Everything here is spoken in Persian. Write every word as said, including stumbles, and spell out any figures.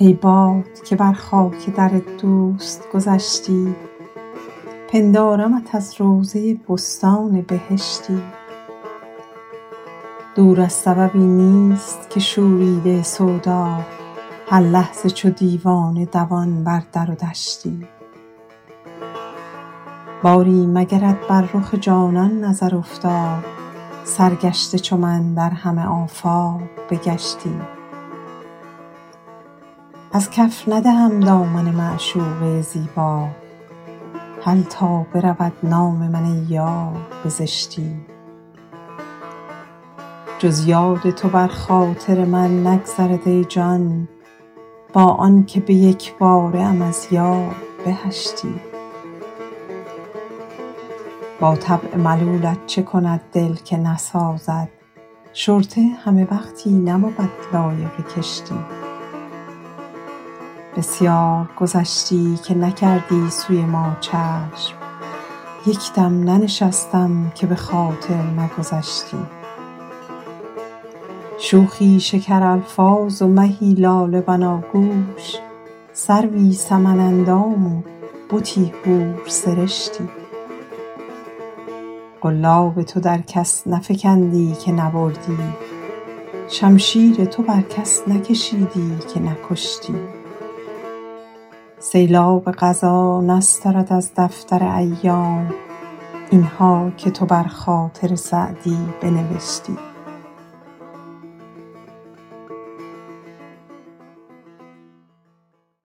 ای باد که بر خاک در دوست گذشتی، پندارمت از روضه بستان بهشتی. دور از سببی نیست که شوریده سودا، هر لحظه چو دیوانه دوان بر در و دشتی. باری مگرت بر رخ جانان نظر افتاد، سرگشته چو من در همه آفاق بگشتی. از کف ندهم دامن معشوقه زیبا، هل تا برود نام من ای یار به زشتی. جز یاد تو بر خاطر من نگذرد ای جان، با آن که به یک باره ام از یار بهشتی. با طبع ملولت چه کند دل که نسازد، شرطه همه وقتی نبود لایق کشتی. بسیار گذشتی که نکردی سوی ما چشم، یک دم ننشستم که به خاطر نگذشتی. شوخی شکر الفاظ و مهی لاله بناگوش، سروی سمن اندام و بتی حور سرشتی. قلاب تو در کس نفکندی که نبردی، شمشیر تو بر کس نکشیدی که نکشتی. سیلاب قضا نسترد از دفتر ایام، اینها که تو بر خاطر سعدی بنوشتی.